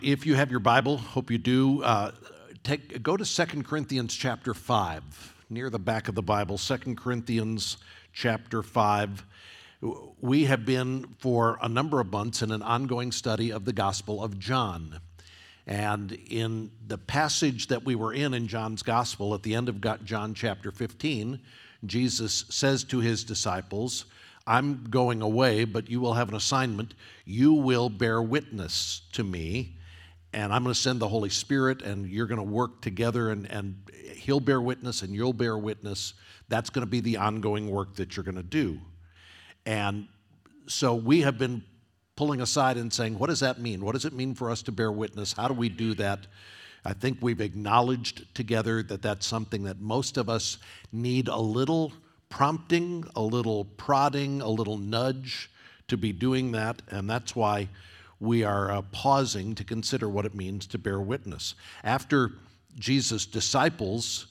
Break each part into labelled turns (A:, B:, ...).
A: If you have your Bible, hope you do, go to 2 Corinthians chapter 5, near the back of the Bible, 2 Corinthians chapter 5. We have been for a number of months in an ongoing study of the Gospel of John. And in the passage that we were in John's Gospel, at the end of John chapter 15, Jesus says to his disciples, I'm going away, but you will have an assignment. You will bear witness to me, and I'm going to send the Holy Spirit, and you're going to work together, and he'll bear witness, and you'll bear witness. That's going to be the ongoing work that you're going to do. And so we have been pulling aside and saying, what does that mean? What does it mean for us to bear witness? How do we do that? I think we've acknowledged together that that's something that most of us need a little prompting, a little prodding, a little nudge to be doing that, and that's why we are pausing to consider what it means to bear witness. After Jesus' disciples,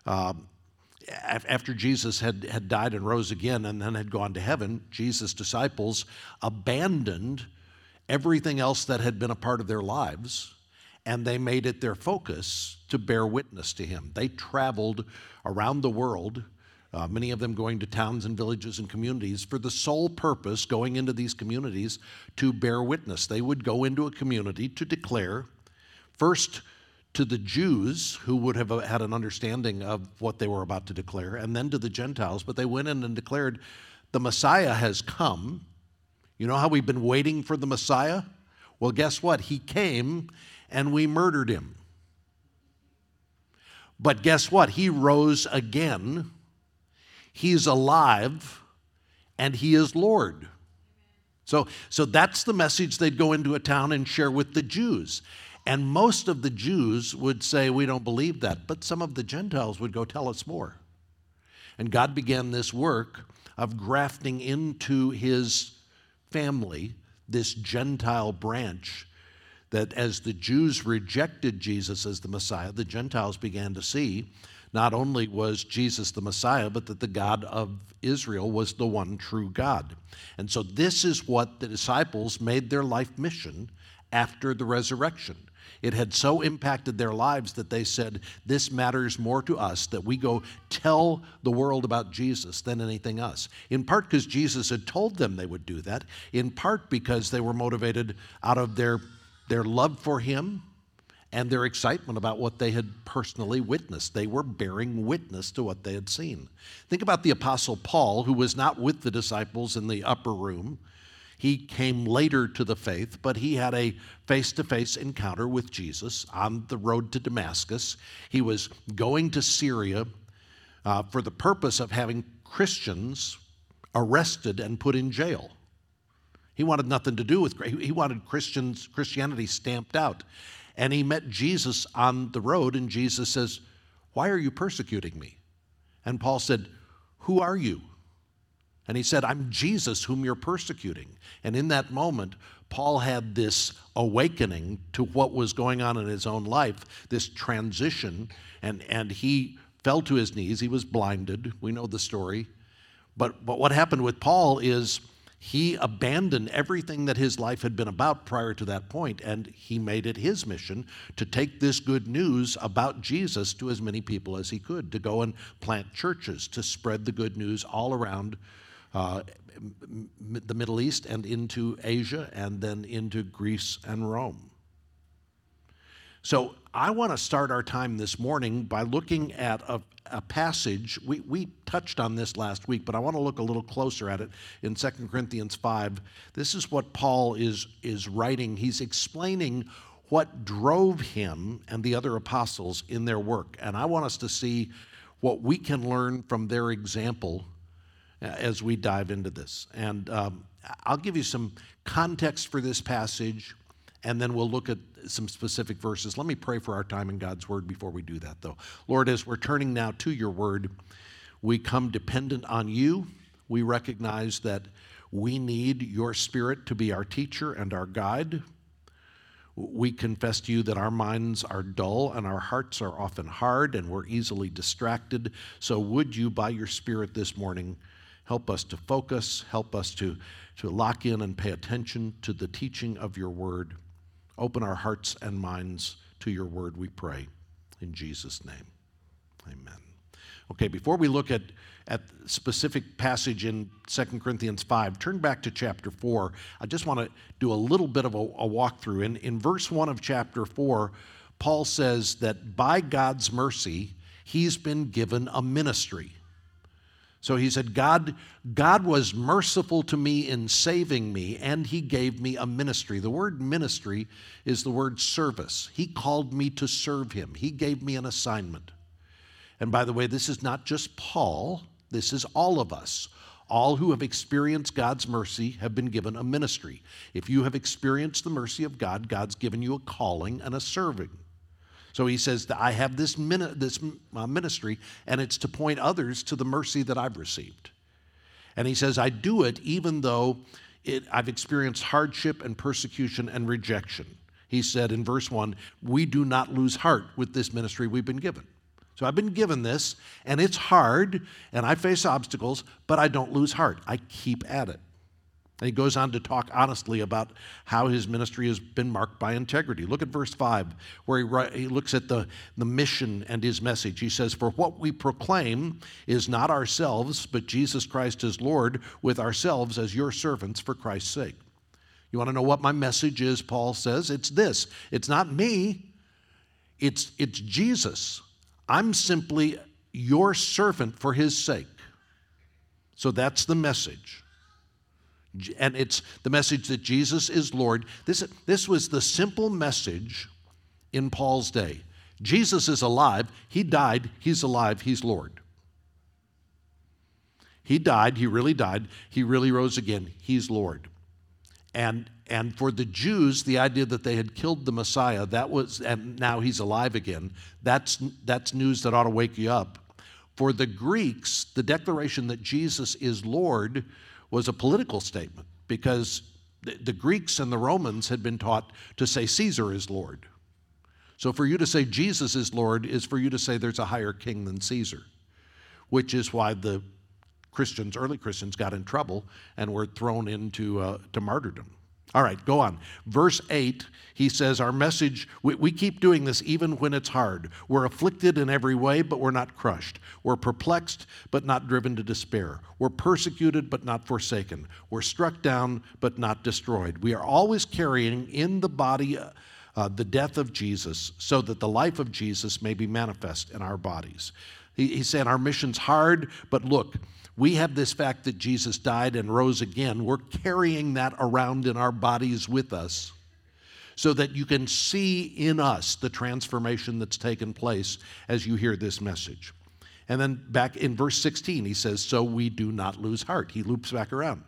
A: after Jesus had died and rose again and then had gone to heaven, Jesus' disciples abandoned everything else that had been a part of their lives, and they made it their focus to bear witness to him. They traveled around the world, many of them going to towns and villages and communities for the sole purpose, going into these communities, to bear witness. They would go into a community to declare, first to the Jews who would have had an understanding of what they were about to declare, and then to the Gentiles, but they went in and declared, the Messiah has come. You know how we've been waiting for the Messiah? Well, guess what? He came and we murdered him. But guess what? He rose again. He's alive, and he is Lord. So that's the message they'd go into a town and share with the Jews. And most of the Jews would say, we don't believe that. But some of the Gentiles would go, tell us more. And God began this work of grafting into his family this Gentile branch, that as the Jews rejected Jesus as the Messiah, the Gentiles began to see not only was Jesus the Messiah, but that the God of Israel was the one true God. And so this is what the disciples made their life mission after the resurrection. It had so impacted their lives that they said, this matters more to us, that we go tell the world about Jesus than anything else. In part because Jesus had told them they would do that, in part because they were motivated out of their love for him and their excitement about what they had personally witnessed. They were bearing witness to what they had seen. Think about the Apostle Paul, who was not with the disciples in the upper room. He came later to the faith, but he had a face-to-face encounter with Jesus on the road to Damascus. He was going to Syria for the purpose of having Christians arrested and put in jail. He wanted nothing to do with, he wanted Christianity stamped out. And he met Jesus on the road, and Jesus says, why are you persecuting me? And Paul said, who are you? And he said, I'm Jesus whom you're persecuting. And in that moment, Paul had this awakening to what was going on in his own life, this transition, and he fell to his knees. He was blinded. We know the story. But what happened with Paul is he abandoned everything that his life had been about prior to that point, and he made it his mission to take this good news about Jesus to as many people as he could, to go and plant churches, to spread the good news all around the Middle East and into Asia and then into Greece and Rome. So I want to start our time this morning by looking at a passage. We touched on this last week, but I want to look a little closer at it in 2 Corinthians 5. This is what Paul is writing. He's explaining what drove him and the other apostles in their work. And I want us to see what we can learn from their example as we dive into this. And I'll give you some context for this passage, and then we'll look at some specific verses. Let me pray for our time in God's Word before we do that, though. Lord, as we're turning now to your Word, we come dependent on you. We recognize that we need your Spirit to be our teacher and our guide. We confess to you that our minds are dull and our hearts are often hard and we're easily distracted. So would you, by your Spirit this morning, help us to focus, help us to lock in and pay attention to the teaching of your word. Open our hearts and minds to your word, we pray. In Jesus' name, amen. Okay, before we look at specific passage in 2 Corinthians 5, turn back to chapter 4. I just want to do a little bit of a walkthrough. In verse 1 of chapter 4, Paul says that by God's mercy, he's been given a ministry. So he said, God was merciful to me in saving me, and he gave me a ministry. The word ministry is the word service. He called me to serve him. He gave me an assignment. And by the way, this is not just Paul, this is all of us. All who have experienced God's mercy have been given a ministry. If you have experienced the mercy of God, God's given you a calling and a serving. So he says that I have this ministry, and it's to point others to the mercy that I've received. And he says, I do it even though I've experienced hardship and persecution and rejection. He said in verse 1, we do not lose heart with this ministry we've been given. So I've been given this, and it's hard, and I face obstacles, but I don't lose heart. I keep at it. And he goes on to talk honestly about how his ministry has been marked by integrity. Look at verse 5, where he looks at the mission and his message. He says, for what we proclaim is not ourselves, but Jesus Christ is Lord, with ourselves as your servants for Christ's sake. You want to know what my message is, Paul says? It's this. It's not me. It's Jesus. I'm simply your servant for his sake. So that's the message. And it's the message that Jesus is Lord. This was the simple message in Paul's day. Jesus is alive. He died. He's alive. He's Lord. He died. He really died. He really rose again. He's Lord. And for the Jews, the idea that they had killed the Messiah, and now he's alive again, that's news that ought to wake you up. For the Greeks, the declaration that Jesus is Lord was a political statement, because the Greeks and the Romans had been taught to say Caesar is Lord. So for you to say Jesus is Lord is for you to say there's a higher king than Caesar, which is why the early Christians got in trouble and were thrown into to martyrdom. All right, go on. Verse 8, he says, our message, we keep doing this even when it's hard. We're afflicted in every way, but we're not crushed. We're perplexed, but not driven to despair. We're persecuted, but not forsaken. We're struck down, but not destroyed. We are always carrying in the body the death of Jesus, so that the life of Jesus may be manifest in our bodies. He's saying our mission's hard, but look, we have this fact that Jesus died and rose again. We're carrying that around in our bodies with us so that you can see in us the transformation that's taken place as you hear this message. And then back in verse 16, he says, so we do not lose heart. He loops back around.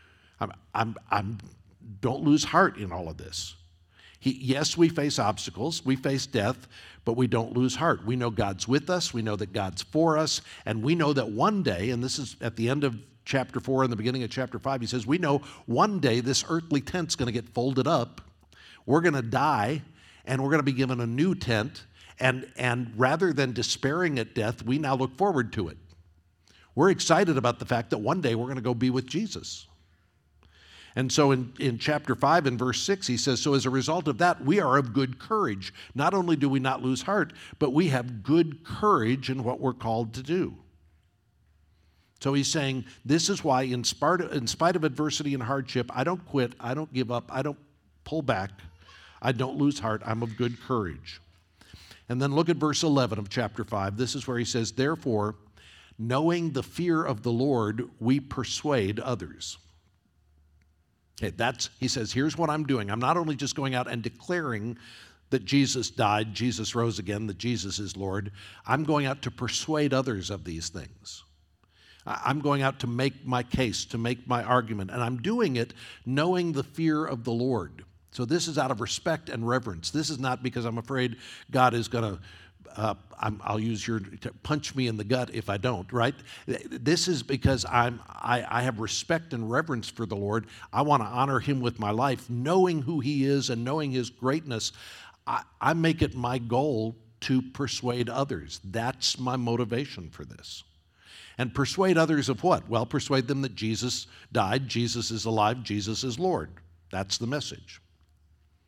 A: Don't lose heart in all of this. Yes, we face obstacles, we face death, but we don't lose heart. We know God's with us, we know that God's for us, and we know that one day, and this is at the end of chapter 4 and the beginning of chapter 5, he says, we know one day this earthly tent's going to get folded up, we're going to die, and we're going to be given a new tent, and rather than despairing at death, we now look forward to it. We're excited about the fact that one day we're going to go be with Jesus. And so in chapter 5 and verse 6, he says, so as a result of that, we are of good courage. Not only do we not lose heart, but we have good courage in what we're called to do. So he's saying, this is why in spite of adversity and hardship, I don't quit, I don't give up, I don't pull back, I don't lose heart, I'm of good courage. And then look at verse 11 of chapter 5. This is where he says, therefore, knowing the fear of the Lord, we persuade others. Okay, he says, here's what I'm doing. I'm not only just going out and declaring that Jesus died, Jesus rose again, that Jesus is Lord. I'm going out to persuade others of these things. I'm going out to make my case, to make my argument, and I'm doing it knowing the fear of the Lord. So this is out of respect and reverence. This is not because I'm afraid God is going to I'll use punch me in the gut if I don't, right? This is because I have respect and reverence for the Lord. I want to honor him with my life, knowing who he is and knowing his greatness. I make it my goal to persuade others. That's my motivation for this. And persuade others of what? Well, persuade them that Jesus died, Jesus is alive, Jesus is Lord. That's the message.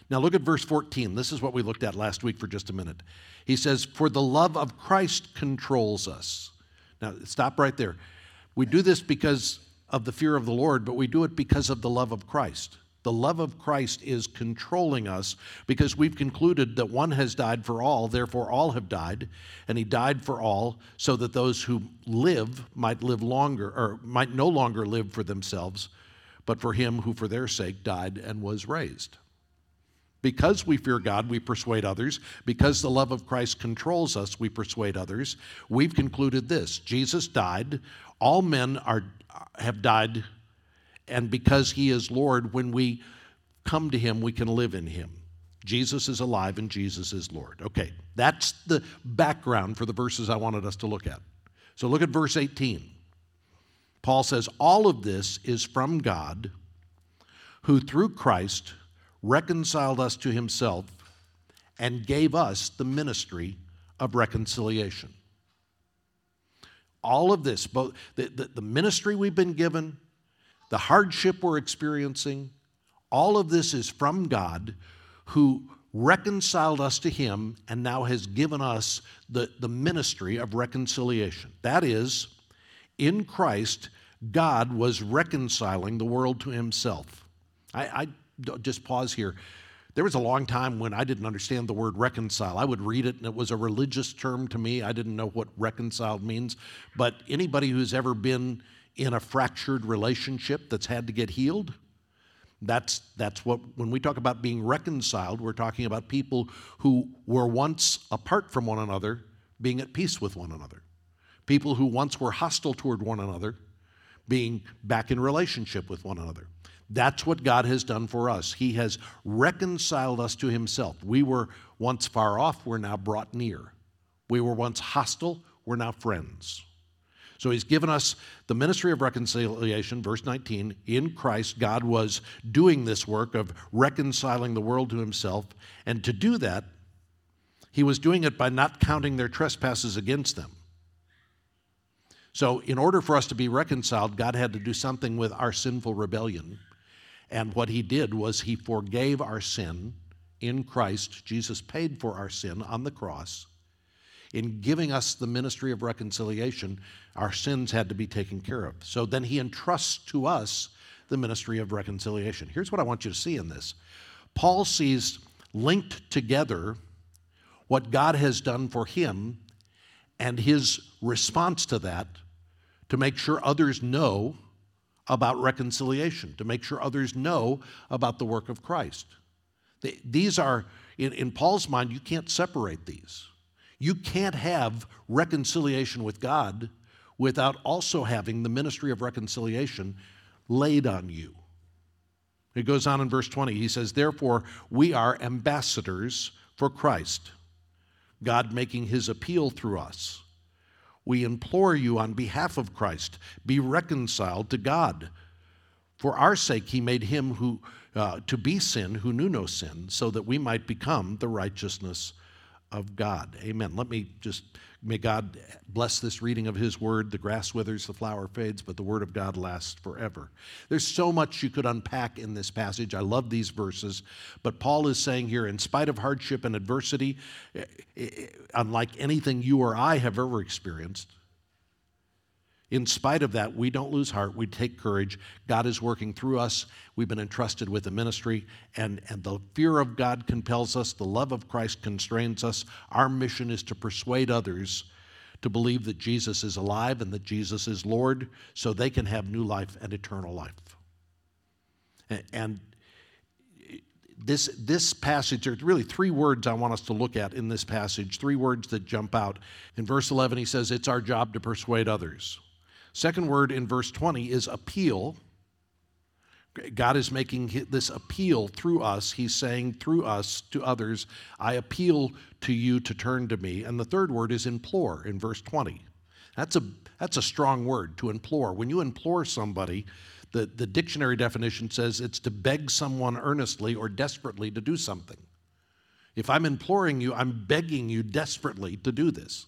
A: Now look at verse 14. This is what we looked at last week for just a minute. He says, for the love of Christ controls us. Now stop right there. We do this because of the fear of the Lord, but we do it because of the love of Christ. The love of Christ is controlling us because we've concluded that one has died for all, therefore all have died, and he died for all so that those who live might live longer, or might no longer live for themselves, but for him who for their sake died and was raised. Because we fear God, we persuade others. Because the love of Christ controls us, we persuade others. We've concluded this: Jesus died, all men have died, and because he is Lord, when we come to him, we can live in him. Jesus is alive and Jesus is Lord. Okay, that's the background for the verses I wanted us to look at. So look at verse 18. Paul says, all of this is from God, who through Christ reconciled us to himself and gave us the ministry of reconciliation. All of this, both the ministry we've been given, the hardship we're experiencing, all of this is from God, who reconciled us to him and now has given us the ministry of reconciliation. That is, in Christ, God was reconciling the world to himself. I just pause here. There was a long time when I didn't understand the word reconcile. I would read it and it was a religious term to me. I didn't know what reconciled means. But anybody who's ever been in a fractured relationship that's had to get healed, that's what, when we talk about being reconciled, we're talking about people who were once apart from one another being at peace with one another. People who once were hostile toward one another being back in relationship with one another. That's what God has done for us. He has reconciled us to himself. We were once far off, we're now brought near. We were once hostile, we're now friends. So he's given us the ministry of reconciliation, verse 19. In Christ, God was doing this work of reconciling the world to himself. And to do that, he was doing it by not counting their trespasses against them. So in order for us to be reconciled, God had to do something with our sinful rebellion. And what he did was he forgave our sin in Christ. Jesus paid for our sin on the cross. In giving us the ministry of reconciliation, our sins had to be taken care of. So then he entrusts to us the ministry of reconciliation. Here's what I want you to see in this. Paul sees linked together what God has done for him and his response to that to make sure others know about reconciliation, to make sure others know about the work of Christ. These are, in Paul's mind, you can't separate these. You can't have reconciliation with God without also having the ministry of reconciliation laid on you. It goes on in verse 20. He says, therefore, we are ambassadors for Christ, God making his appeal through us. We implore you on behalf of Christ, be reconciled to God. For our sake, he made him who to be sin who knew no sin, so that we might become the righteousness of God. Amen. May God bless this reading of his word. The grass withers, the flower fades, but the word of God lasts forever. There's so much you could unpack in this passage. I love these verses. But Paul is saying here, in spite of hardship and adversity, unlike anything you or I have ever experienced, in spite of that, we don't lose heart. We take courage. God is working through us. We've been entrusted with a ministry, and the fear of God compels us. The love of Christ constrains us. Our mission is to persuade others to believe that Jesus is alive and that Jesus is Lord, so they can have new life and eternal life. And this passage, there's really three words I want us to look at in this passage, three words that jump out. In verse 11, he says, it's our job to persuade others. Second word in verse 20 is appeal. God is making this appeal through us. He's saying through us to others, I appeal to you to turn to me. And the third word is implore in verse 20. That's a strong word, to implore. When you implore somebody, the dictionary definition says it's to beg someone earnestly or desperately to do something. If I'm imploring you, I'm begging you desperately to do this.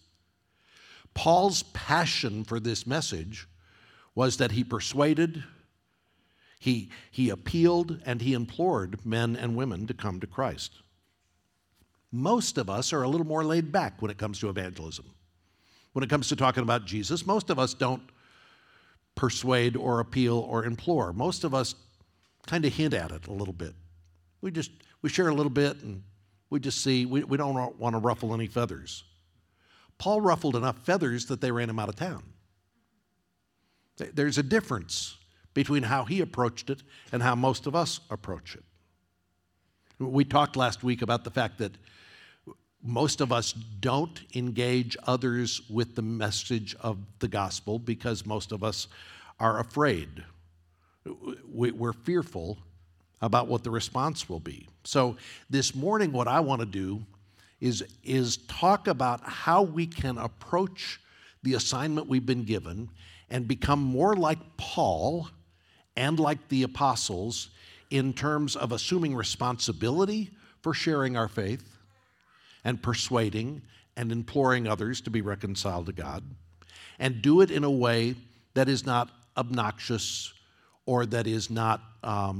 A: Paul's passion for this message was that he persuaded, He appealed and he implored men and women to come to Christ. Most of us are a little more laid back when it comes to evangelism. When it comes to talking about Jesus, most of us don't persuade or appeal or implore. Most of us kind of hint at it a little bit. We share a little bit and we just see, we don't want to ruffle any feathers. Paul ruffled enough feathers that they ran him out of town. There's a difference between how he approached it and how most of us approach it. We talked last week about the fact that most of us don't engage others with the message of the gospel because most of us are afraid. We're fearful about what the response will be. So this morning, what I want to do is talk about how we can approach the assignment we've been given and become more like Paul and like the apostles in terms of assuming responsibility for sharing our faith and persuading and imploring others to be reconciled to God, and do it in a way that is not obnoxious or that is not, I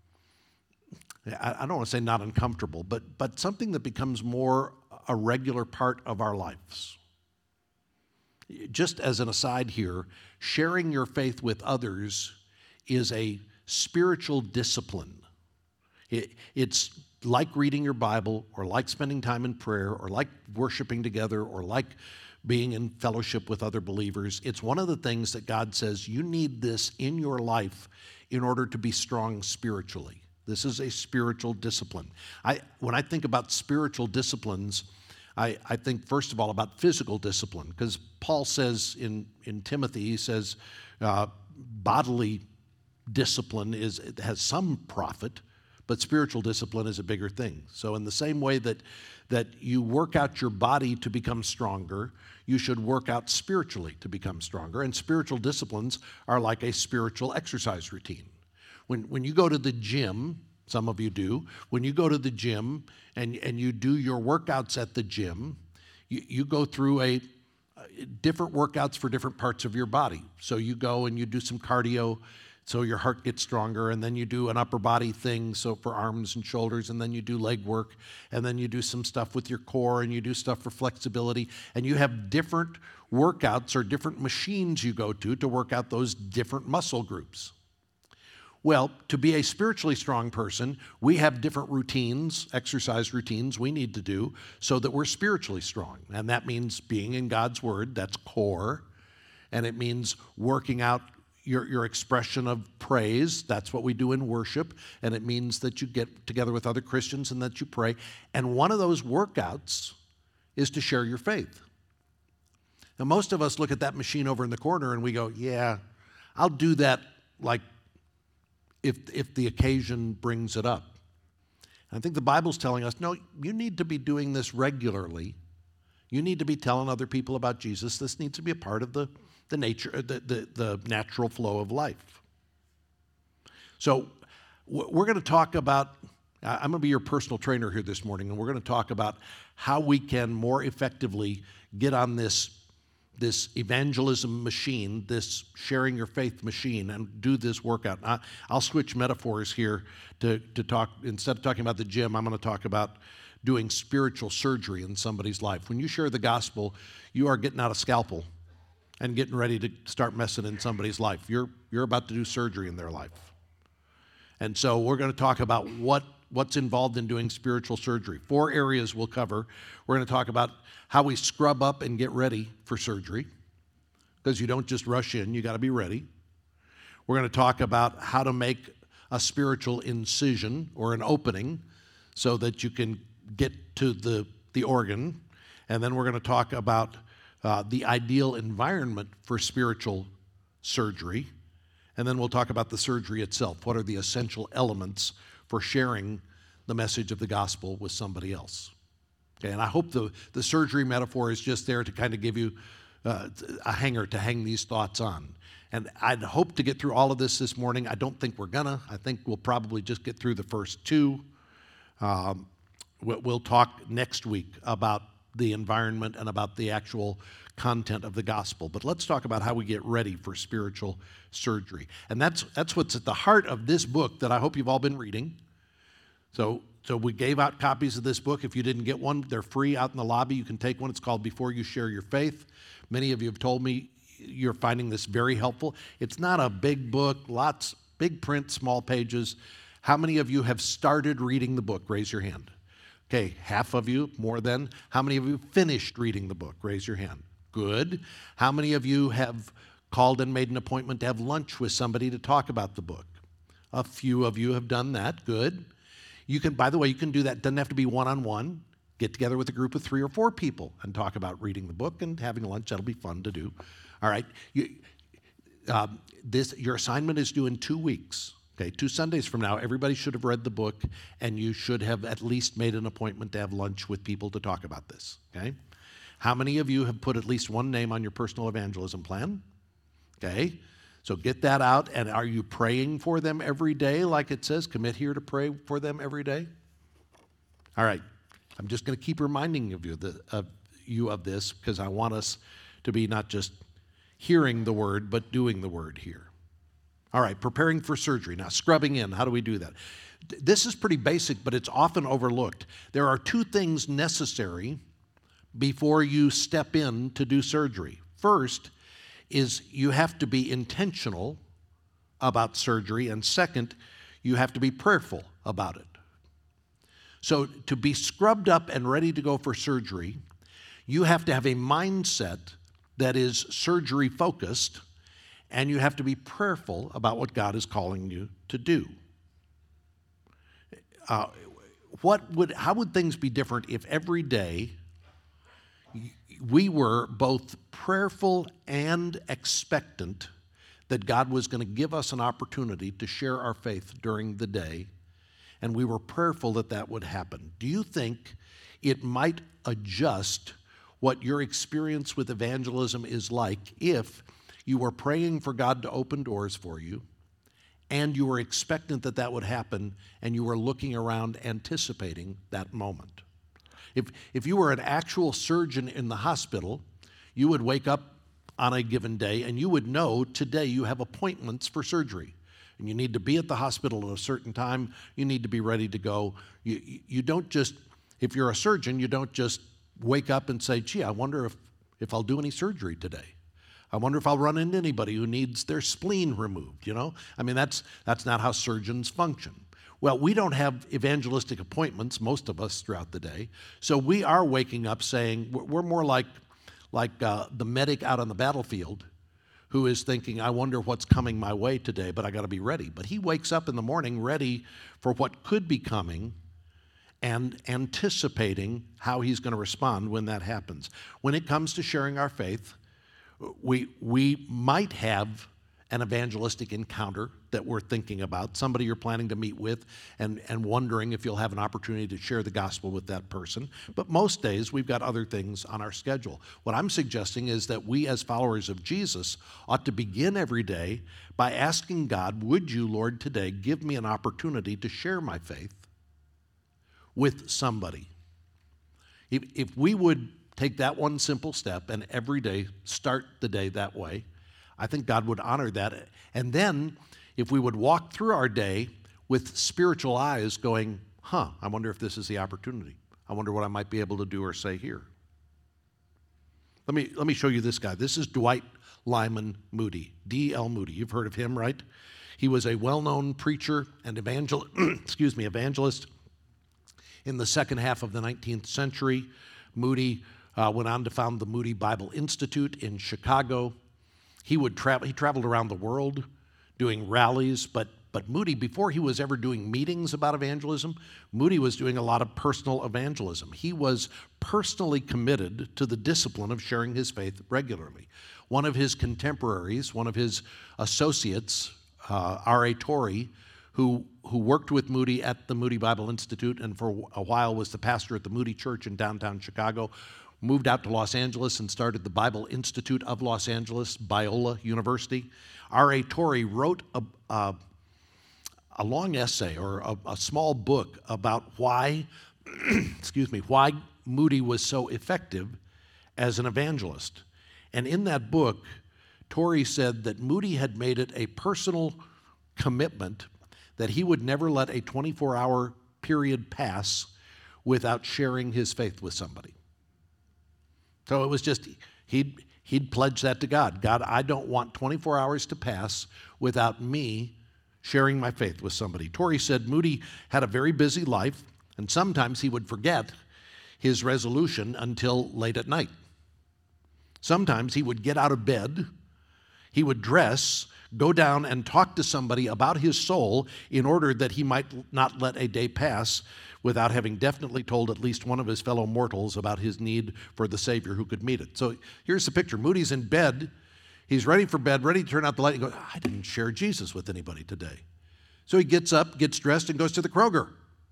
A: don't want to say not uncomfortable, but something that becomes more a regular part of our lives. Just as an aside here, sharing your faith with others is a spiritual discipline. It's like reading your Bible, or like spending time in prayer, or like worshiping together, or like being in fellowship with other believers. It's one of the things that God says you need this in your life in order to be strong spiritually. This is a spiritual discipline. When I think about spiritual disciplines, I think first of all about physical discipline, because Paul says in Timothy, he says bodily discipline has some profit, but spiritual discipline is a bigger thing. So in the same way that you work out your body to become stronger, you should work out spiritually to become stronger. And spiritual disciplines are like a spiritual exercise routine. When you go to the gym, some of you do, when you go to the gym and you do your workouts at the gym, you go through different workouts for different parts of your body. So you go and you do some cardio so your heart gets stronger, and then you do an upper body thing, so for arms and shoulders, and then you do leg work, and then you do some stuff with your core, and you do stuff for flexibility, and you have different workouts or different machines you go to work out those different muscle groups. Well, to be a spiritually strong person, we have different routines, exercise routines we need to do so that we're spiritually strong. And that means being in God's Word, that's core. And it means working out your expression of praise, that's what we do in worship. And it means that you get together with other Christians and that you pray. And one of those workouts is to share your faith. Now, most of us look at that machine over in the corner and we go, yeah, I'll do that like if the occasion brings it up. And I think the Bible's telling us, no, you need to be doing this regularly. You need to be telling other people about Jesus. This needs to be a part of the natural flow of life. So we're going to talk about, I'm going to be your personal trainer here this morning, and we're going to talk about how we can more effectively get on this evangelism machine, this sharing your faith machine, and do this workout. I'll switch metaphors here to talk. Instead of talking about the gym, I'm going to talk about doing spiritual surgery in somebody's life. When you share the gospel, you are getting out a scalpel and getting ready to start messing in somebody's life. You're about to do surgery in their life. And so we're going to talk about what's involved in doing spiritual surgery. 4 areas we'll cover. We're going to talk about how we scrub up and get ready for surgery, because you don't just rush in, you got to be ready. We're going to talk about how to make a spiritual incision or an opening so that you can get to the organ. And then we're going to talk about the ideal environment for spiritual surgery. And then we'll talk about the surgery itself. What are the essential elements for sharing the message of the gospel with somebody else? Okay, and I hope the surgery metaphor is just there to kind of give you a hanger to hang these thoughts on. And I'd hope to get through all of this morning. I don't think we're gonna. I think we'll probably just get through the first 2. We'll talk next week about the environment and about the actual content of the gospel. But let's talk about how we get ready for spiritual surgery. And that's what's at the heart of this book that I hope you've all been reading. So we gave out copies of this book. If you didn't get one, they're free out in the lobby. You can take one. It's called Before You Share Your Faith. Many of you have told me you're finding this very helpful. It's not a big book, lots, big print, small pages. How many of you have started reading the book? Raise your hand. Okay, half of you, more than. How many of you finished reading the book? Raise your hand. Good. How many of you have called and made an appointment to have lunch with somebody to talk about the book? A few of you have done that. Good. You can, by the way, you can do that. It doesn't have to be one-on-one. Get together with a group of 3 or 4 people and talk about reading the book and having lunch. That'll be fun to do. All right. Your assignment is due in 2 weeks. Okay, 2 Sundays from now, everybody should have read the book, and you should have at least made an appointment to have lunch with people to talk about this. Okay? How many of you have put at least one name on your personal evangelism plan? Okay, so get that out. And are you praying for them every day, like it says? Commit here to pray for them every day. All right, I'm just going to keep reminding you of this because I want us to be not just hearing the word, but doing the word here. All right, preparing for surgery. Now, scrubbing in, how do we do that? This is pretty basic, but it's often overlooked. There are 2 things necessary before you step in to do surgery. First is you have to be intentional about surgery, and second, you have to be prayerful about it. So to be scrubbed up and ready to go for surgery, you have to have a mindset that is surgery focused, and you have to be prayerful about what God is calling you to do. How would things be different if every day we were both prayerful and expectant that God was going to give us an opportunity to share our faith during the day, and we were prayerful that that would happen? Do you think it might adjust what your experience with evangelism is like if you were praying for God to open doors for you, and you were expectant that that would happen, and you were looking around anticipating that moment? If you were an actual surgeon in the hospital, you would wake up on a given day and you would know today you have appointments for surgery. And you need to be at the hospital at a certain time. You need to be ready to go. You don't just, if you're a surgeon, you don't just wake up and say, gee, I wonder if I'll do any surgery today. I wonder if I'll run into anybody who needs their spleen removed, you know? I mean, that's not how surgeons function. Well, we don't have evangelistic appointments, most of us, throughout the day. So we are waking up saying, we're more like the medic out on the battlefield who is thinking, I wonder what's coming my way today, but I got to be ready. But he wakes up in the morning ready for what could be coming and anticipating how he's going to respond when that happens. When it comes to sharing our faith, we might have an evangelistic encounter that we're thinking about, somebody you're planning to meet with and wondering if you'll have an opportunity to share the gospel with that person. But most days, we've got other things on our schedule. What I'm suggesting is that we as followers of Jesus ought to begin every day by asking God, would you, Lord, today give me an opportunity to share my faith with somebody? If we would take that one simple step and every day start the day that way, I think God would honor that. And then if we would walk through our day with spiritual eyes going, I wonder if this is the opportunity. I wonder what I might be able to do or say here. Let me show you this guy. This is Dwight Lyman Moody, D.L. Moody. You've heard of him, right? He was a well-known preacher and evangelist in the second half of the 19th century. Moody went on to found the Moody Bible Institute in Chicago. He traveled around the world doing rallies, but Moody, before he was ever doing meetings about evangelism, Moody was doing a lot of personal evangelism. He was personally committed to the discipline of sharing his faith regularly. One of his contemporaries, one of his associates, R.A. Torrey, who worked with Moody at the Moody Bible Institute and for a while was the pastor at the Moody Church in downtown Chicago, moved out to Los Angeles and started the Bible Institute of Los Angeles, Biola University. R.A. Torrey wrote a long essay or a small book about why excuse me, why Moody was so effective as an evangelist. And in that book, Torrey said that Moody had made it a personal commitment that he would never let a 24-hour period pass without sharing his faith with somebody. So it was just, he'd pledged that to God. God, I don't want 24 hours to pass without me sharing my faith with somebody. Torrey said Moody had a very busy life, and sometimes he would forget his resolution until late at night. Sometimes he would get out of bed, he would dress, go down and talk to somebody about his soul in order that he might not let a day pass without having definitely told at least one of his fellow mortals about his need for the Savior who could meet it. So here's the picture. Moody's in bed. He's ready for bed, ready to turn out the light. He goes, I didn't share Jesus with anybody today. So he gets up, gets dressed, and goes to the Kroger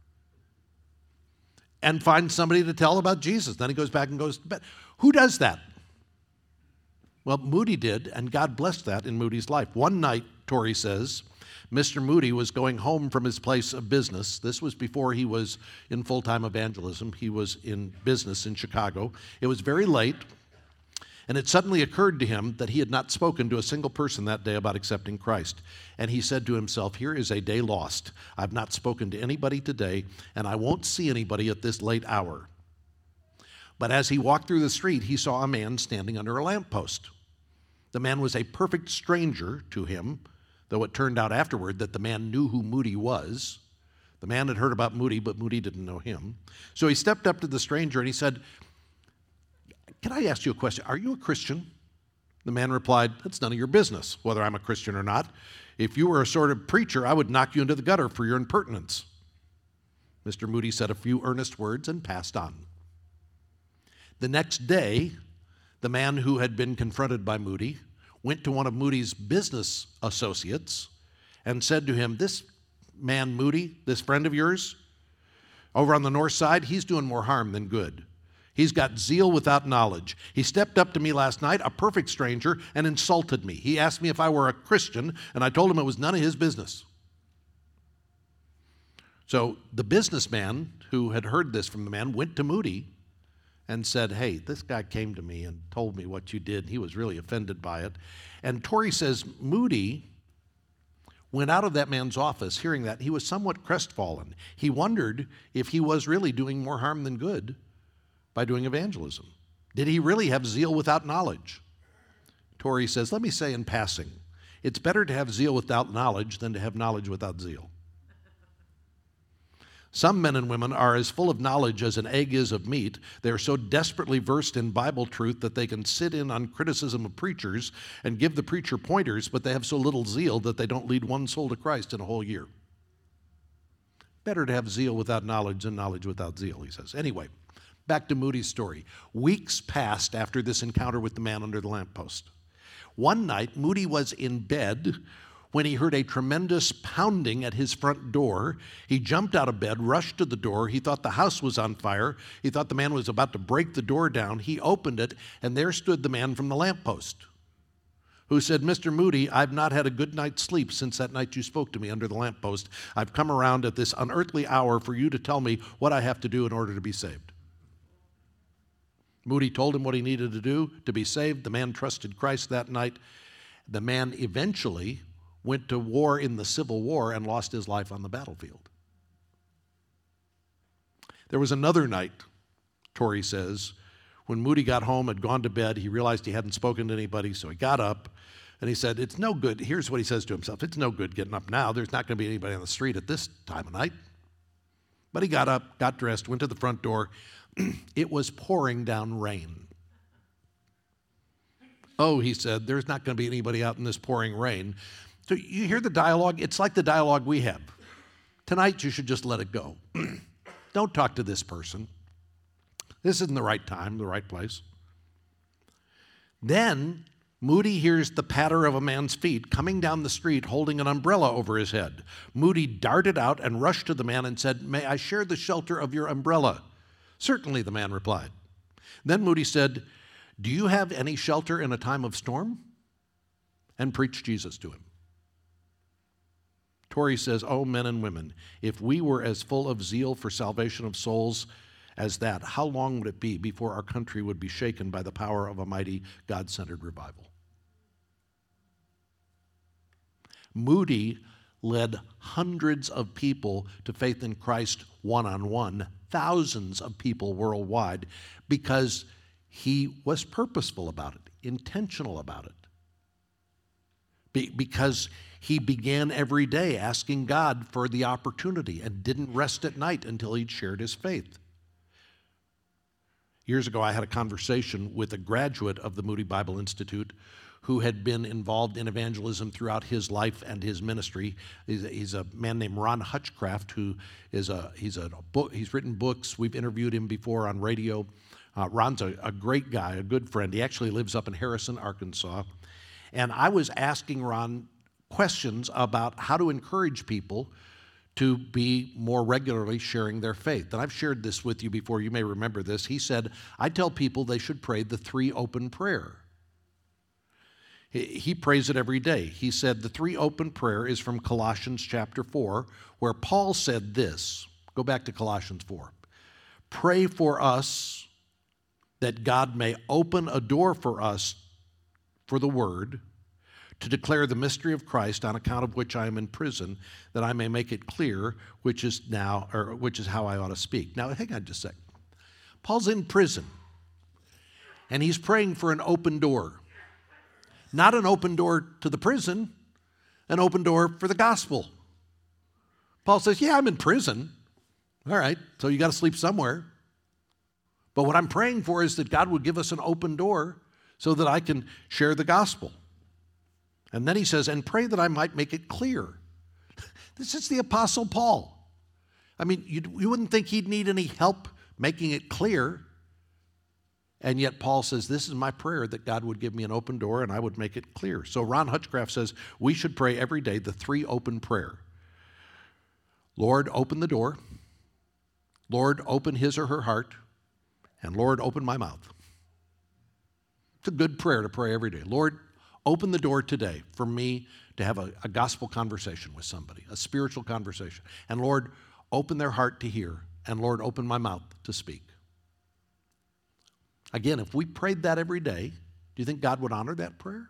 A: and finds somebody to tell about Jesus. Then he goes back and goes to bed. Who does that? Well, Moody did, and God blessed that in Moody's life. One night, Torrey says, Mr. Moody was going home from his place of business. This was before he was in full-time evangelism. He was in business in Chicago. It was very late, and it suddenly occurred to him that he had not spoken to a single person that day about accepting Christ. And he said to himself, here is a day lost. I've not spoken to anybody today, and I won't see anybody at this late hour. But as he walked through the street, he saw a man standing under a lamppost. The man was a perfect stranger to him, though it turned out afterward that the man knew who Moody was. The man had heard about Moody, but Moody didn't know him. So he stepped up to the stranger and he said, can I ask you a question? Are you a Christian? The man replied, it's none of your business whether I'm a Christian or not. If you were a sort of preacher, I would knock you into the gutter for your impertinence. Mr. Moody said a few earnest words and passed on. The next day, the man who had been confronted by Moody went to one of Moody's business associates and said to him, this man Moody, this friend of yours, over on the north side, he's doing more harm than good. He's got zeal without knowledge. He stepped up to me last night, a perfect stranger, and insulted me. He asked me if I were a Christian, and I told him it was none of his business. So the businessman who had heard this from the man went to Moody and said, hey, this guy came to me and told me what you did. He was really offended by it. And Torrey says Moody went out of that man's office hearing that. He was somewhat crestfallen. He wondered if he was really doing more harm than good by doing evangelism. Did he really have zeal without knowledge? Torrey says, let me say in passing, it's better to have zeal without knowledge than to have knowledge without zeal. Some men and women are as full of knowledge as an egg is of meat. They are so desperately versed in Bible truth that they can sit in on criticism of preachers and give the preacher pointers, but they have so little zeal that they don't lead one soul to Christ in a whole year. Better to have zeal without knowledge than knowledge without zeal, he says. Anyway, back to Moody's story. Weeks passed after this encounter with the man under the lamppost. One night, Moody was in bed when he heard a tremendous pounding at his front door. He jumped out of bed, rushed to the door. He thought the house was on fire. He thought the man was about to break the door down. He opened it, and there stood the man from the lamppost, who said, Mr. Moody, I've not had a good night's sleep since that night you spoke to me under the lamppost. I've come around at this unearthly hour for you to tell me what I have to do in order to be saved. Moody told him what he needed to do to be saved. The man trusted Christ that night. The man eventually went to war in the Civil War and lost his life on the battlefield. There was another night, Torrey says, when Moody got home, had gone to bed, he realized he hadn't spoken to anybody, so he got up and he said, it's no good. Here's what he says to himself. It's no good getting up now. There's not going to be anybody on the street at this time of night. But he got up, got dressed, went to the front door. It was pouring down rain. Oh, he said, there's not going to be anybody out in this pouring rain. So you hear the dialogue? It's like the dialogue we have. Tonight you should just let it go. Don't talk to this person. This isn't the right time, the right place. Then Moody hears the patter of a man's feet coming down the street holding an umbrella over his head. Moody darted out and rushed to the man and said, may I share the shelter of your umbrella? Certainly, the man replied. Then Moody said, do you have any shelter in a time of storm? And preached Jesus to him. Torrey says, "Oh, men and women, if we were as full of zeal for salvation of souls as that, how long would it be before our country would be shaken by the power of a mighty God-centered revival?" Moody led hundreds of people to faith in Christ one-on-one, thousands of people worldwide, because he was purposeful about it, intentional about it. Because he began every day asking God for the opportunity and didn't rest at night until he'd shared his faith. Years ago, I had a conversation with a graduate of the Moody Bible Institute who had been involved in evangelism throughout his life and his ministry. He's a man named Ron Hutchcraft, who is he's written books. We've interviewed him before on radio. Ron's a great guy, a good friend. He actually lives up in Harrison, Arkansas. And I was asking Ron questions about how to encourage people to be more regularly sharing their faith. And I've shared this with you before. You may remember this. He said, I tell people they should pray the 3 open prayer. He prays it every day. He said the 3 open prayer is from Colossians chapter 4, where Paul said this. Go back to Colossians 4. Pray for us that God may open a door for us for the word, to declare the mystery of Christ, on account of which I am in prison, that I may make it clear which is how I ought to speak. Now, hang on just a second. Paul's in prison, and he's praying for an open door. Not an open door to the prison, an open door for the gospel. Paul says, yeah, I'm in prison. All right, so you got to sleep somewhere. But what I'm praying for is that God would give us an open door so that I can share the gospel. And then he says, and pray that I might make it clear. This is the Apostle Paul. I mean, you wouldn't think he'd need any help making it clear. And yet Paul says, this is my prayer, that God would give me an open door and I would make it clear. So Ron Hutchcraft says, we should pray every day the 3 open prayer. Lord, open the door. Lord, open his or her heart. And Lord, open my mouth. It's a good prayer to pray every day. Lord, open the door today for me to have a gospel conversation with somebody, a spiritual conversation. And Lord, open their heart to hear. And Lord, open my mouth to speak. Again, if we prayed that every day, do you think God would honor that prayer?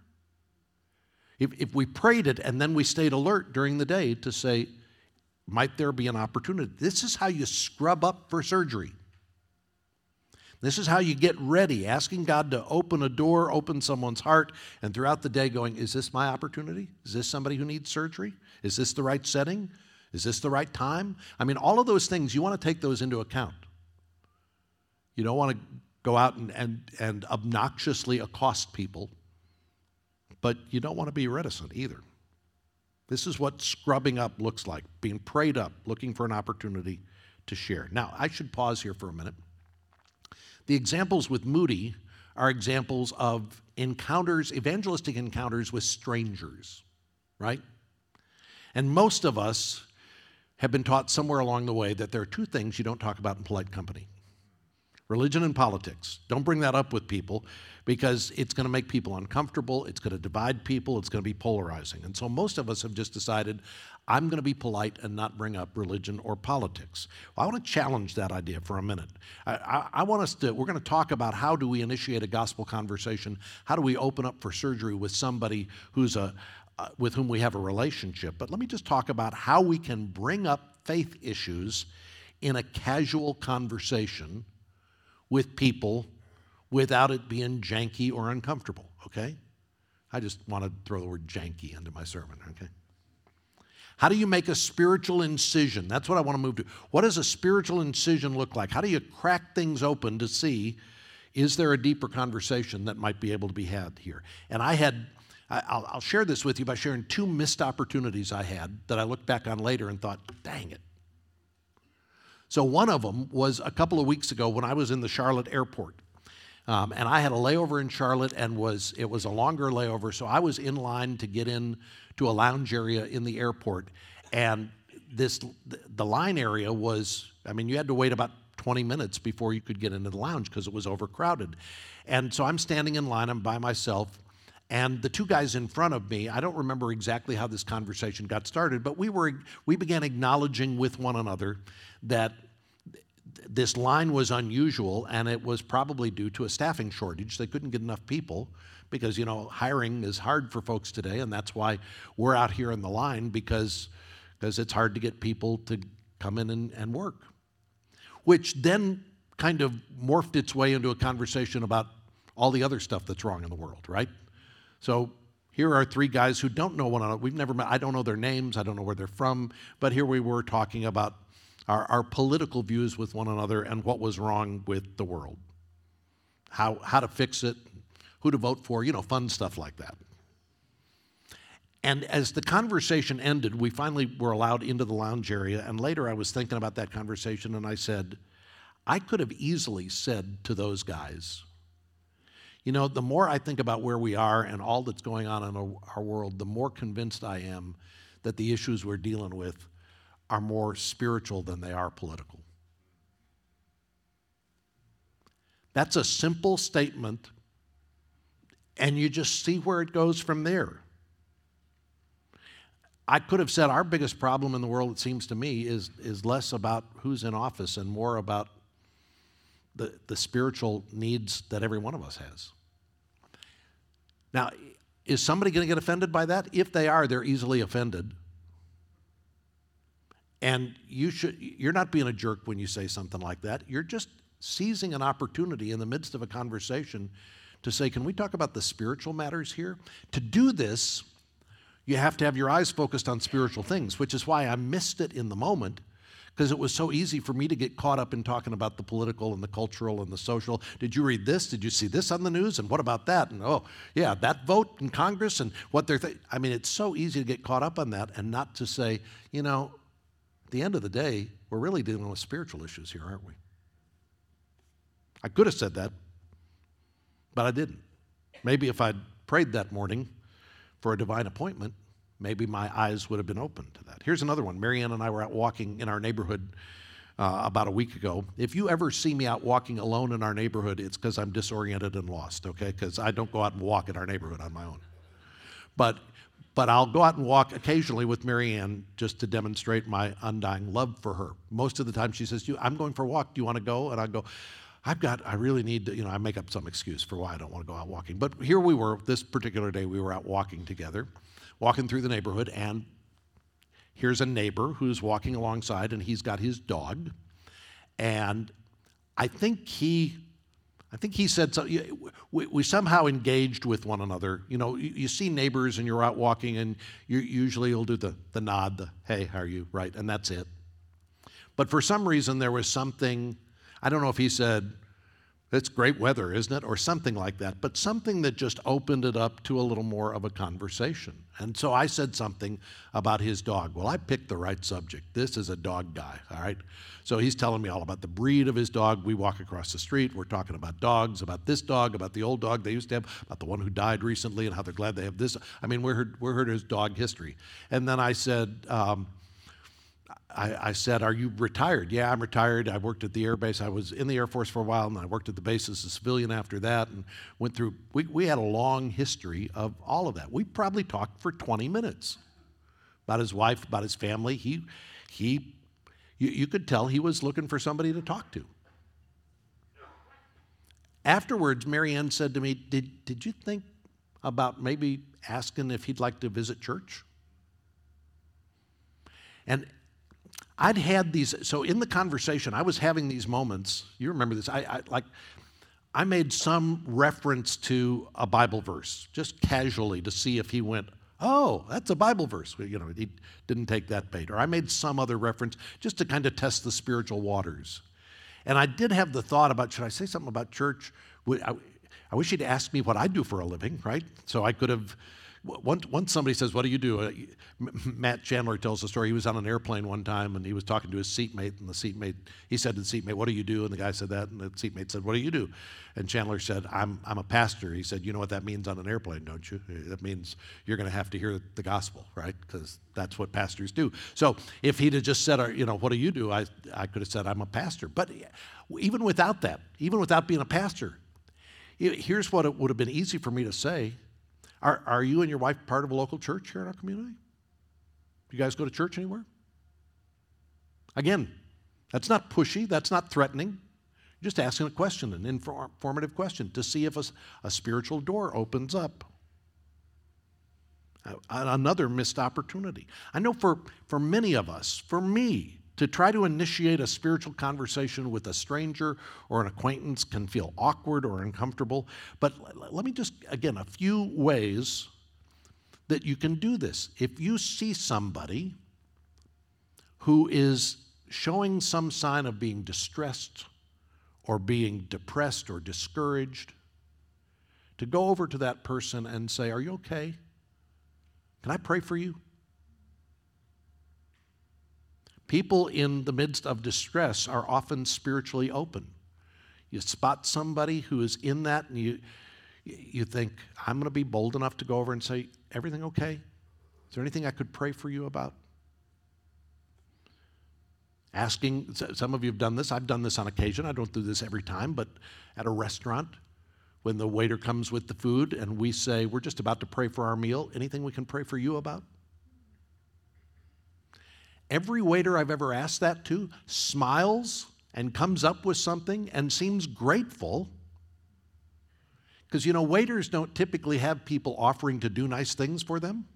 A: If we prayed it and then we stayed alert during the day to say, might there be an opportunity? This is how you scrub up for surgery. This is how you get ready, asking God to open a door, open someone's heart, and throughout the day going, is this my opportunity? Is this somebody who needs surgery? Is this the right setting? Is this the right time? I mean, all of those things, you want to take those into account. You don't want to go out and obnoxiously accost people, but you don't want to be reticent either. This is what scrubbing up looks like, being prayed up, looking for an opportunity to share. Now, I should pause here for a minute. The examples with Moody are examples of encounters, evangelistic encounters with strangers, right? And most of us have been taught somewhere along the way that there are 2 things you don't talk about in polite company: religion and politics. Don't bring that up with people because it's going to make people uncomfortable, it's going to divide people, it's going to be polarizing. And so most of us have just decided, I'm going to be polite and not bring up religion or politics. Well, I want to challenge that idea for a minute. I want us to, we're going to talk about how do we initiate a gospel conversation, how do we open up for surgery with somebody who's with whom we have a relationship. But let me just talk about how we can bring up faith issues in a casual conversation with people without it being janky or uncomfortable, okay? I just want to throw the word janky into my sermon, okay? How do you make a spiritual incision? That's what I want to move to. What does a spiritual incision look like? How do you crack things open to see, is there a deeper conversation that might be able to be had here? And I'll share this with you by sharing 2 missed opportunities I had that I looked back on later and thought, dang it. So one of them was a couple of weeks ago when I was in the Charlotte airport. And I had a layover in Charlotte, and it was a longer layover, so I was in line to get in to a lounge area in the airport. And the line area was, I mean, you had to wait about 20 minutes before you could get into the lounge because it was overcrowded. And so I'm standing in line, I'm by myself, And the two guys in front of me, I don't remember exactly how this conversation got started, but we began acknowledging with one another that this line was unusual, and it was probably due to a staffing shortage. They couldn't get enough people because, hiring is hard for folks today, and that's why we're out here in the line, because it's hard to get people to come in and work. Which then kind of morphed its way into a conversation about all the other stuff that's wrong in the world, right? So here are three guys who don't know one another. We've never met. I don't know their names. I don't know where they're from. But here we were talking about our political views with one another and what was wrong with the world, how to fix it, who to vote for, fun stuff like that. And as the conversation ended, we finally were allowed into the lounge area, and later I was thinking about that conversation, and I said, I could have easily said to those guys, the more I think about where we are and all that's going on in our world, the more convinced I am that the issues we're dealing with are more spiritual than they are political. That's a simple statement, and you just see where it goes from there. I could have said our biggest problem in the world, it seems to me, is less about who's in office and more about the spiritual needs that every one of us has. Now, is somebody going to get offended by that? If they are, they're easily offended. And you're not being a jerk when you say something like that. You're just seizing an opportunity in the midst of a conversation to say, can we talk about the spiritual matters here? To do this, you have to have your eyes focused on spiritual things, which is why I missed it in the moment, because it was so easy for me to get caught up in talking about the political and the cultural and the social. Did you read this? Did you see this on the news? And what about that? And oh, yeah, that vote in Congress and what they're thinking. I mean, it's so easy to get caught up on that and not to say, at the end of the day, we're really dealing with spiritual issues here, aren't we? I could have said that, but I didn't. Maybe if I'd prayed that morning for a divine appointment, maybe my eyes would have been open to that. Here's another one. Marianne and I were out walking in our neighborhood about a week ago. If you ever see me out walking alone in our neighborhood, it's because I'm disoriented and lost, okay? Because I don't go out and walk in our neighborhood on my own. But I'll go out and walk occasionally with Marianne just to demonstrate my undying love for her. Most of the time she says, I'm going for a walk. Do you want to go? And I go, I really need to, I make up some excuse for why I don't want to go out walking. But here we were, this particular day, we were out walking together, walking through the neighborhood, and here's a neighbor who's walking alongside, and he's got his dog. And I think he said something. We somehow engaged with one another. You see neighbors and you're out walking, and you'll do the nod, the hey, how are you, right? And that's it. But for some reason, there was something, I don't know if he said, it's great weather, isn't it? Or something like that, but something that just opened it up to a little more of a conversation. And so I said something about his dog. Well, I picked the right subject. This is a dog guy, all right? So he's telling me all about the breed of his dog. We walk across the street. We're talking about dogs, about this dog, about the old dog they used to have, about the one who died recently and how they're glad they have this. I mean, we heard his dog history. And then I said, I said, are you retired? Yeah, I'm retired. I worked at the Air Base. I was in the Air Force for a while, and I worked at the base as a civilian after that, and went through, we had a long history of all of that. We probably talked for 20 minutes about his wife, about his family. You could tell he was looking for somebody to talk to. Afterwards, Marianne said to me, did you think about maybe asking if he'd like to visit church? And I'd had these, so in the conversation, I was having these moments. You remember this. I made some reference to a Bible verse, just casually, to see if he went, oh, that's a Bible verse. He didn't take that bait. Or I made some other reference just to kind of test the spiritual waters. And I did have the thought about, should I say something about church? I wish he'd asked me what I do for a living, right? So I could have, once somebody says, what do you do? Matt Chandler tells the story. He was on an airplane one time, and he was talking to his seatmate, and he said to the seatmate, what do you do? And the guy said that, and the seatmate said, what do you do? And Chandler said, I'm a pastor. He said, you know what that means on an airplane, don't you? That means you're going to have to hear the gospel, right? Because that's what pastors do. So if he'd have just said, what do you do? I could have said, I'm a pastor. But even without that, even without being a pastor, here's what it would have been easy for me to say. Are you and your wife part of a local church here in our community? Do you guys go to church anywhere? Again, that's not pushy, that's not threatening. You're just asking a question, an informative question, to see if a spiritual door opens up. Another missed opportunity. I know for many of us, for me, to try to initiate a spiritual conversation with a stranger or an acquaintance can feel awkward or uncomfortable. But let me just, again, a few ways that you can do this. If you see somebody who is showing some sign of being distressed or being depressed or discouraged, to go over to that person and say, "Are you okay? Can I pray for you?" People in the midst of distress are often spiritually open. You spot somebody who is in that, and you think, "I'm going to be bold enough to go over and say, 'Everything okay? Is there anything I could pray for you about?'" Asking, some of you have done this. I've done this on occasion. I don't do this every time, but at a restaurant, when the waiter comes with the food and we say, "We're just about to pray for our meal. Anything we can pray for you about?" Every waiter I've ever asked that to smiles and comes up with something and seems grateful. Because, waiters don't typically have people offering to do nice things for them.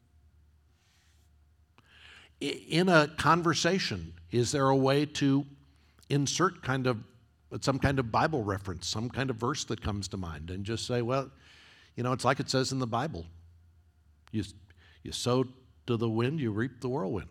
A: In a conversation, is there a way to insert some kind of Bible reference, some kind of verse that comes to mind, and just say, "Well, it's like it says in the Bible. You sow to the wind, you reap the whirlwind."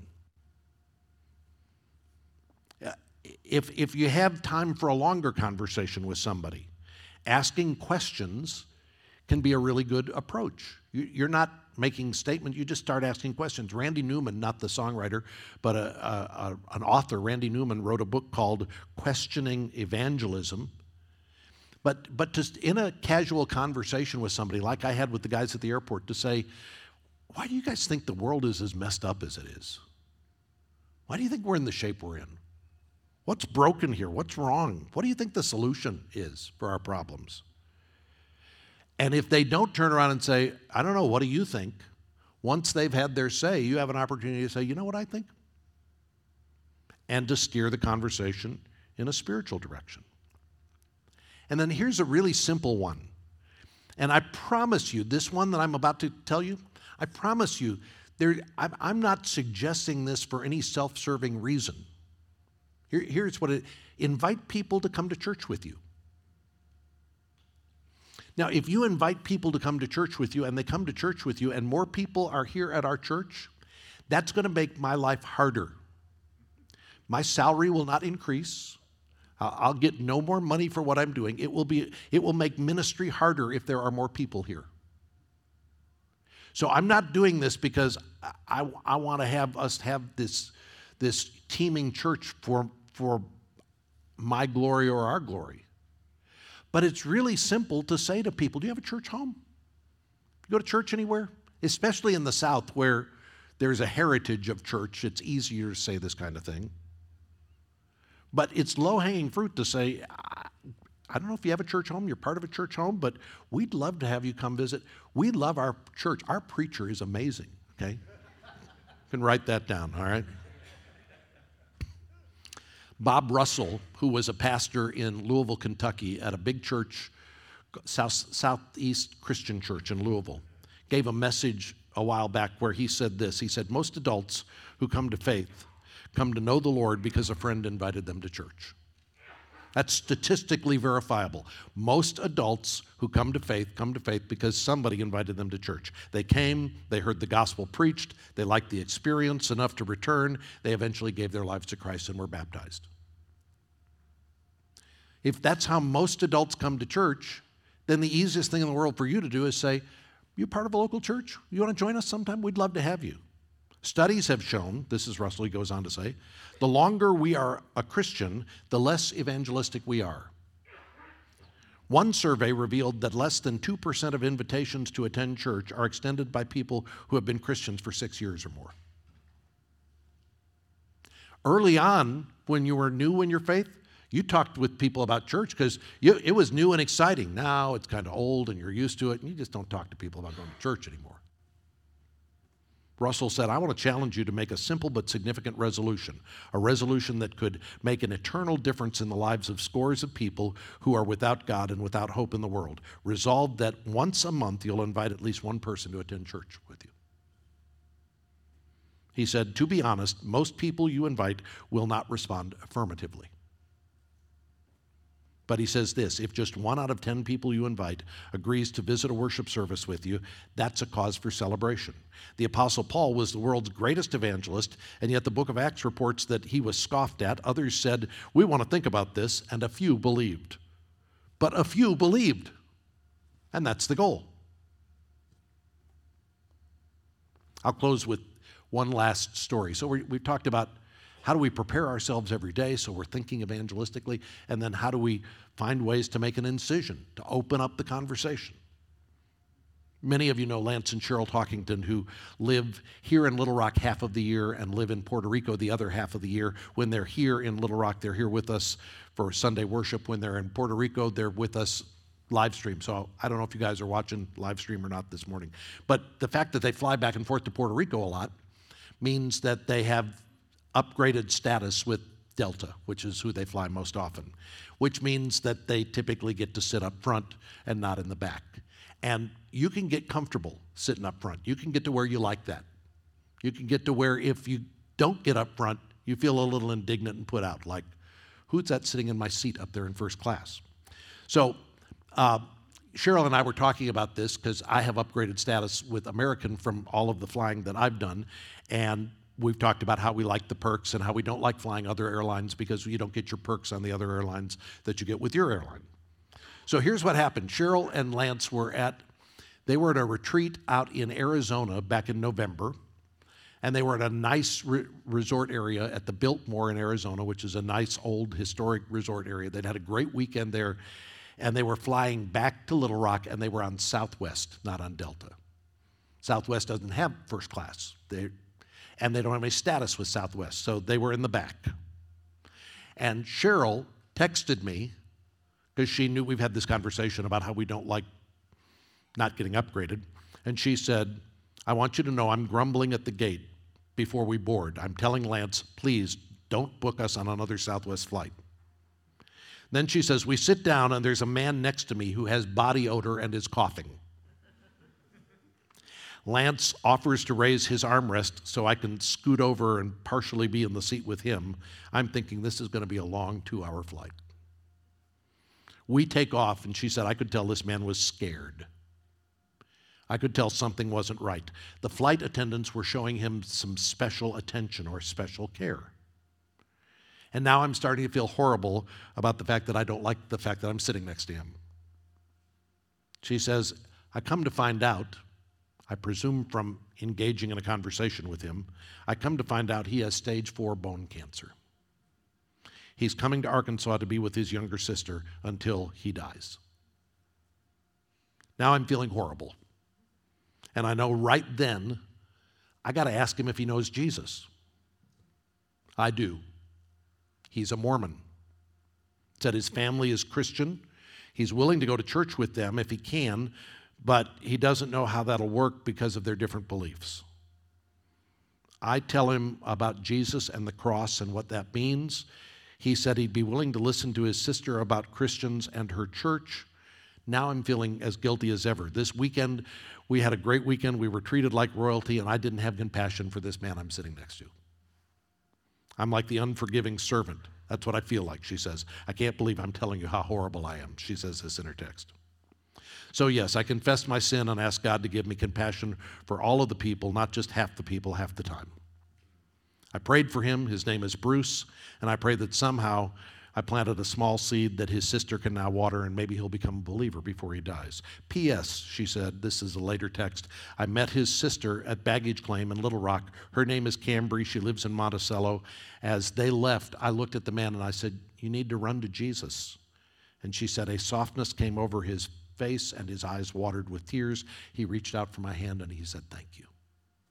A: If you have time for a longer conversation with somebody, asking questions can be a really good approach. You're not making statements, you just start asking questions. Randy Newman, not the songwriter, but an author, Randy Newman, wrote a book called Questioning Evangelism. But just in a casual conversation with somebody, like I had with the guys at the airport, to say, "Why do you guys think the world is as messed up as it is? Why do you think we're in the shape we're in? What's broken here? What's wrong? What do you think the solution is for our problems?" And if they don't turn around and say, "I don't know, what do you think?" Once they've had their say, you have an opportunity to say, "You know what I think?" And to steer the conversation in a spiritual direction. And then here's a really simple one. And I promise you, this one that I'm about to tell you, I promise you, I'm not suggesting this for any self-serving reason. Here's what invite people to come to church with you. Now, if you invite people to come to church with you and they come to church with you and more people are here at our church, that's going to make my life harder. My salary will not increase. I'll get no more money for what I'm doing. It will make ministry harder if there are more people here. So I'm not doing this because I want to have us have this teeming church for my glory or our glory. But it's really simple to say to people, "Do you have a church home? You go to church anywhere?" Especially in the South where there's a heritage of church, it's easier to say this kind of thing. But it's low-hanging fruit to say, "I don't know if you have a church home, you're part of a church home, but we'd love to have you come visit. We love our church. Our preacher is amazing," okay? You can write that down, all right? Bob Russell, who was a pastor in Louisville, Kentucky, at a big church, Southeast Christian Church in Louisville, gave a message a while back where he said this. He said, "Most adults who come to faith come to know the Lord because a friend invited them to church." That's statistically verifiable. Most adults who come to faith because somebody invited them to church. They came, they heard the gospel preached, they liked the experience enough to return, they eventually gave their lives to Christ and were baptized. If that's how most adults come to church, then the easiest thing in the world for you to do is say, "You part of a local church? You want to join us sometime? We'd love to have you." Studies have shown, this is Russell, he goes on to say, the longer we are a Christian, the less evangelistic we are. One survey revealed that less than 2% of invitations to attend church are extended by people who have been Christians for 6 years or more. Early on, when you were new in your faith, You talked with people about church because it was new and exciting. Now it's kind of old and you're used to it, and you just don't talk to people about going to church anymore. Russell said, I want to challenge you to make a simple but significant resolution, a resolution that could make an eternal difference in the lives of scores of people who are without God and without hope in the world. Resolve that once a month you'll invite at least one person to attend church with you. He said, to be honest, most people you invite will not respond affirmatively. But he says this, if just 1 out of 10 people you invite agrees to visit a worship service with you, that's a cause for celebration. The Apostle Paul was the world's greatest evangelist, and yet the book of Acts reports that he was scoffed at. Others said, we want to think about this, and a few believed. But a few believed, and that's the goal. I'll close with one last story. So we've talked about how do we prepare ourselves every day so we're thinking evangelistically, and then how do we find ways to make an incision, to open up the conversation. Many of you know Lance and Cheryl Talkington, who live here in Little Rock half of the year and live in Puerto Rico the other half of the year. When they're here in Little Rock, they're here with us for Sunday worship. When they're in Puerto Rico, they're with us live stream. So I don't know if you guys are watching live stream or not this morning. But the fact that they fly back and forth to Puerto Rico a lot means that they have upgraded status with Delta, which is who they fly most often, which means that they typically get to sit up front and not in the back. And you can get comfortable sitting up front. You can get to where you like that. You can get to where if you don't get up front, you feel a little indignant and put out, like, who's that sitting in my seat up there in first class? So Cheryl and I were talking about this because I have upgraded status with American from all of the flying that I've done, and we've talked about how we like the perks and how we don't like flying other airlines because you don't get your perks on the other airlines that you get with your airline. So here's what happened. Cheryl and Lance were at a retreat out in Arizona back in November, and they were at a nice resort area at the Biltmore in Arizona, which is a nice old historic resort area. They'd had a great weekend there, and they were flying back to Little Rock, and they were on Southwest, not on Delta. Southwest doesn't have first class. And they don't have any status with Southwest, so they were in the back. And Cheryl texted me, because she knew we've had this conversation about how we don't like not getting upgraded, and she said, I want you to know I'm grumbling at the gate before we board. I'm telling Lance, please don't book us on another Southwest flight. Then she says, we sit down and there's a man next to me who has body odor and is coughing. Lance offers to raise his armrest so I can scoot over and partially be in the seat with him. I'm thinking this is going to be a long 2-hour flight. We take off, and she said, I could tell this man was scared. I could tell something wasn't right. The flight attendants were showing him some special attention or special care. And now I'm starting to feel horrible about the fact that I don't like the fact that I'm sitting next to him. She says, I come to find out, I presume from engaging in a conversation with him, I come to find out he has stage 4 bone cancer. He's coming to Arkansas to be with his younger sister until he dies. Now I'm feeling horrible. And I know right then, I got to ask him if he knows Jesus. I do. He's a Mormon. Said his family is Christian. He's willing to go to church with them if he can, but he doesn't know how that'll work because of their different beliefs. I tell him about Jesus and the cross and what that means. He said he'd be willing to listen to his sister about Christians and her church. Now I'm feeling as guilty as ever. This weekend, we had a great weekend. We were treated like royalty, and I didn't have compassion for this man I'm sitting next to. I'm like the unforgiving servant. That's what I feel like, she says. I can't believe I'm telling you how horrible I am, she says this in her text. So yes, I confess my sin and ask God to give me compassion for all of the people, not just half the people, half the time. I prayed for him. His name is Bruce, and I pray that somehow I planted a small seed that his sister can now water, and maybe he'll become a believer before he dies. P.S., she said, this is a later text, I met his sister at baggage claim in Little Rock. Her name is Cambry. She lives in Monticello. As they left, I looked at the man and I said, you need to run to Jesus. And she said, a softness came over his face and his eyes watered with tears. He reached out for my hand and he said, thank you.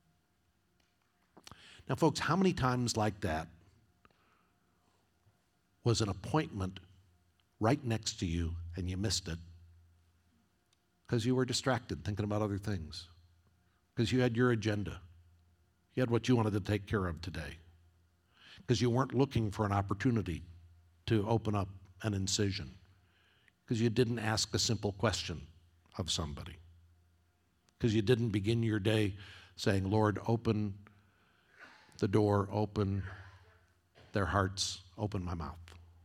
A: Now, folks, how many times like that was an appointment right next to you and you missed it because you were distracted thinking about other things, because you had your agenda. You had what you wanted to take care of today, because you weren't looking for an opportunity to open up an incision, because you didn't ask a simple question of somebody, because you didn't begin your day saying, Lord, open the door, open their hearts, open my mouth.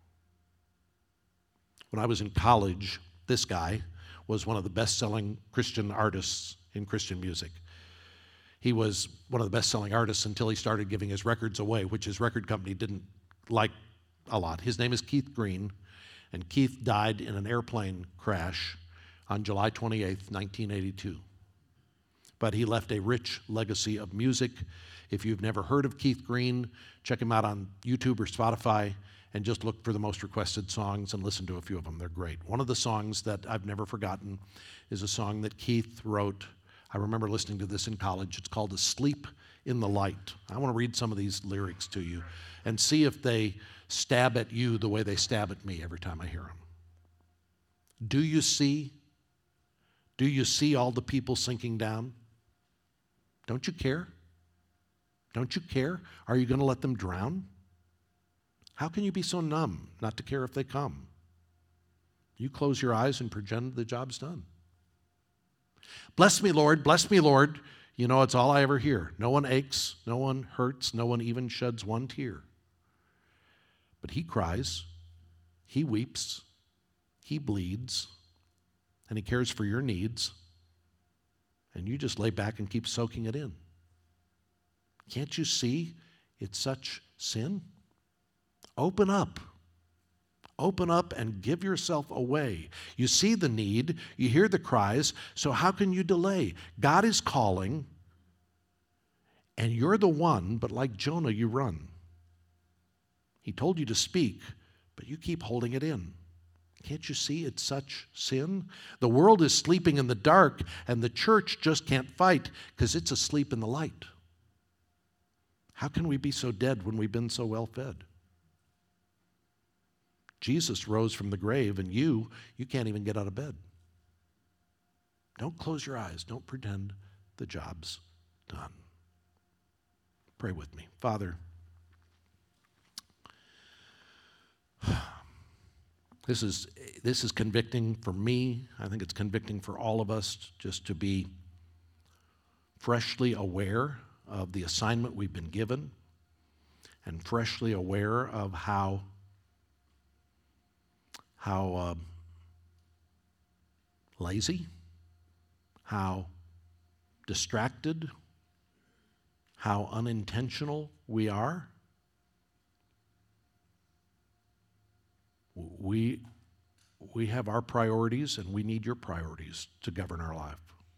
A: When I was in college, this guy was one of the best-selling Christian artists in Christian music. He was one of the best-selling artists until he started giving his records away, which his record company didn't like a lot. His name is Keith Green, and Keith died in an airplane crash on July 28th, 1982. But he left a rich legacy of music. If you've never heard of Keith Green, check him out on YouTube or Spotify and just look for the most requested songs and listen to a few of them. They're great. One of the songs that I've never forgotten is a song that Keith wrote. I remember listening to this in college. It's called Asleep in the Light. I want to read some of these lyrics to you and see if they stab at you the way they stab at me every time I hear them. Do you see? Do you see all the people sinking down? Don't you care? Don't you care? Are you going to let them drown? How can you be so numb not to care if they come? You close your eyes and pretend the job's done. Bless me, Lord, bless me, Lord. You know, it's all I ever hear. No one aches, no one hurts, no one even sheds one tear. But he cries, he weeps, he bleeds, and he cares for your needs, and you just lay back and keep soaking it in. Can't you see it's such sin? Open up. Open up and give yourself away. You see the need, you hear the cries, so how can you delay? God is calling, and you're the one, but like Jonah, you run. He told you to speak, but you keep holding it in. Can't you see it's such sin? The world is sleeping in the dark, and the church just can't fight because it's asleep in the light. How can we be so dead when we've been so well fed? Jesus rose from the grave, and you can't even get out of bed. Don't close your eyes. Don't pretend the job's done. Pray with me. Father, this is convicting for me. I think it's convicting for all of us just to be freshly aware of the assignment we've been given and freshly aware of how lazy, how distracted, how unintentional we are. We have our priorities, and we need your priorities to govern our life.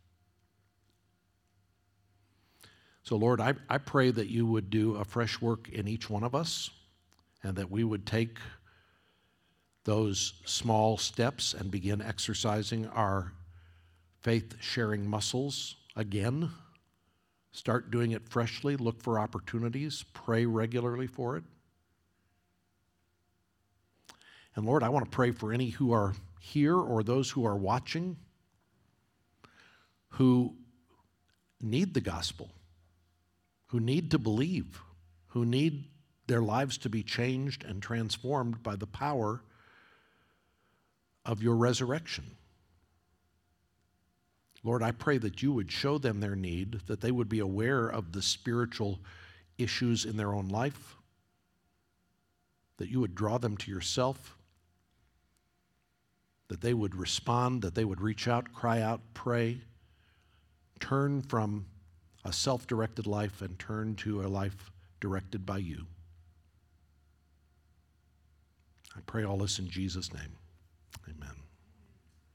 A: So, Lord, I pray that you would do a fresh work in each one of us, and that we would take those small steps and begin exercising our faith-sharing muscles again. Start doing it freshly. Look for opportunities. Pray regularly for it. And Lord, I want to pray for any who are here or those who are watching who need the gospel, who need to believe, who need their lives to be changed and transformed by the power of your resurrection. Lord, I pray that you would show them their need, that they would be aware of the spiritual issues in their own life, that you would draw them to yourself, that they would respond, that they would reach out, cry out, pray, turn from a self-directed life and turn to a life directed by you. I pray all this in Jesus' name. Amen.